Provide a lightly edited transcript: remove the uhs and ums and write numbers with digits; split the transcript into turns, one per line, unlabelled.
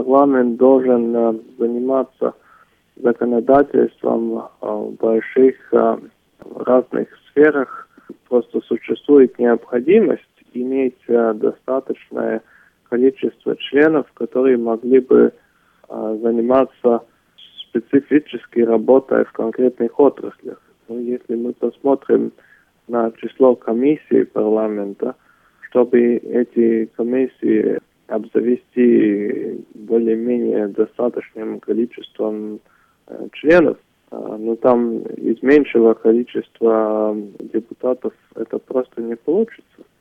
парламент должен заниматься законодательством в больших разных сферах. Просто существует необходимость иметь достаточное количество членов, которые могли бы заниматься специфической работой в конкретных отраслях. Если мы посмотрим на число комиссий парламента, чтобы эти комиссии обзавести более-менее достаточным количеством членов, но там из меньшего количества депутатов это просто не получится.